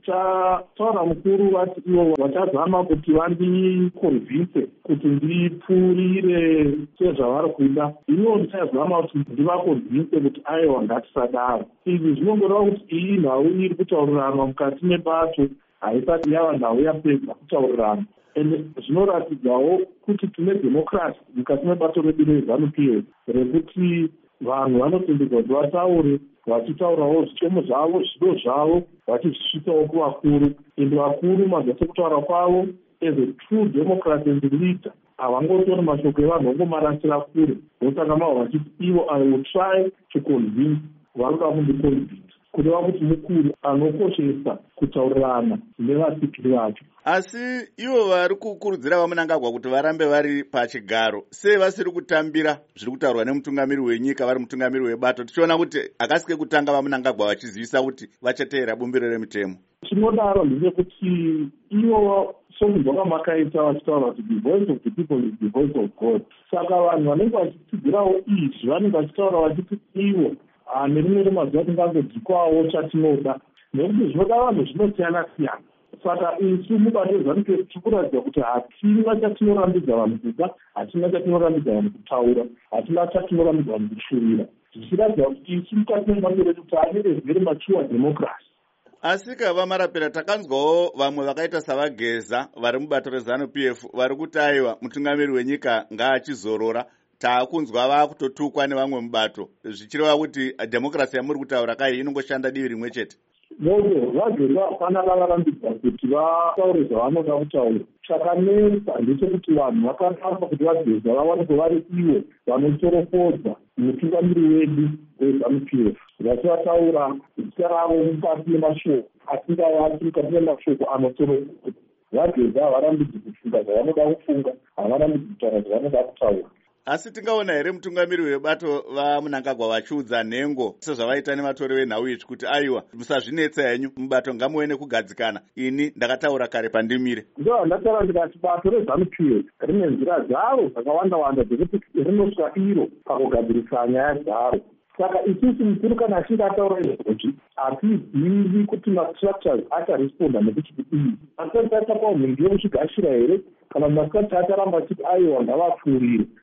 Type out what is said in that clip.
taura mukuru vati ivo vachazama kuti vandikonvhise kuti ndipfuurire sezvavari kuda. Iniwo ndichazama kuti ndivakonvhise kuti aiwa ngatisadaro. Izvi zvinongoreva kuti iyi nhau iri kutaurirana mukati mebato haisati yava nhau yapedza kutaurirana. Ende zvinoratidzawo kuti tine dhemokrasi mukati mebato redu reZANU-PF rekuti vanhu vanotendedzwa kuti vataure, vachitaurawo zvitemo zvavo, zvido zvavo, vachizvisvisawo kuvakuru. Ende vakuru mazase kutaura kwavo as a true democrat and leader havangotori mashoko evanhu vangomarasira kure. Vosaka mavo vachiti ivo I will try to convince, varuda kundiconvince, kureva kuti mukuru anokoshesa kutaurirana nevasikiri vacho. Asi ivo vari kukurudzira vaMunangagwa kuti varambe vari pachigaro, sei vasiri kutambira zviri kutaurwa nemutungamiri wenyika vari mutungamiri webato, tichiona kuti akasike kutanga vaMunangagwa vachizivisa kuti vachateera bumbiro remitemo? Chinodaro ndechekuti ivo sokunzwa kwamakaita vachitaura kuti the voice of the people is the voice of God. Saka vanhu vanenge vachitsidzirawo izvi vanenge vachitaura vachiti ivo nerimwe remazuva tingangodzikwawo chatinoda, nekuti zvinoda vanhu zvinosiyana-siyana. Saka isu mubato reZANU-PF tiri kuratidza kuti hatina chatinorambidza vanhu kuda, hatina chatinorambidza vanhu kutaura, hatina chatinorambidza vanhu kushuvira, zvichiratidza kuti isu mukati mebato redu taane very mature democracy. Asi kava marapira takanzwawo vamwe vakaita savageza vari mubato reZANU-PF vari kuti aiwa mutungamiri wenyika ngaachizorora. Taakunzwa vakutotukwa nevamwe mubato, zvichireva kuti dhemokrasi yamuri kutaura kai inongoshanda divi rimwe chete. Nono vageza fanaka varambidza kuti vataure zvavanoda kutaura. Chakanetsa ndechekuti vanhu vakaramba kuti vageza vawanikwe vari ivo vanotorokodza mutungamiri wedu weZANU-PF, vachivataura zita ravo mukati memashoko asingavati mukati memashoko anotorokodza. Vageza havarambidzi kufunga zvavanoda kufunga, havarambidzi kutaura zvavanoda kutaura. Asi tingaona here mutungamiri webato vaMunangagwa vachiudza nhengo sezvavaita nematori venhau izvi kuti aiwa musazvinetsa henyu mubato ngamuwe nekugadzikana, ini ndakataura kare pandimire. Ndo ndataura ndikati bato reZANU-PF rine nzira dzaro dzakawanda-wanda dzekuti rinosvika iro pakugadzirisa nyaya dzaro. Saka isusu mukuru kana achinge ataura izvozvi hatizivi kuti mastructures acharesponda nekuti kudii. Mastructure achapawo mhindu yekusvigashira here kana mastructure acharamba achiti aiwa ngavapfuurire.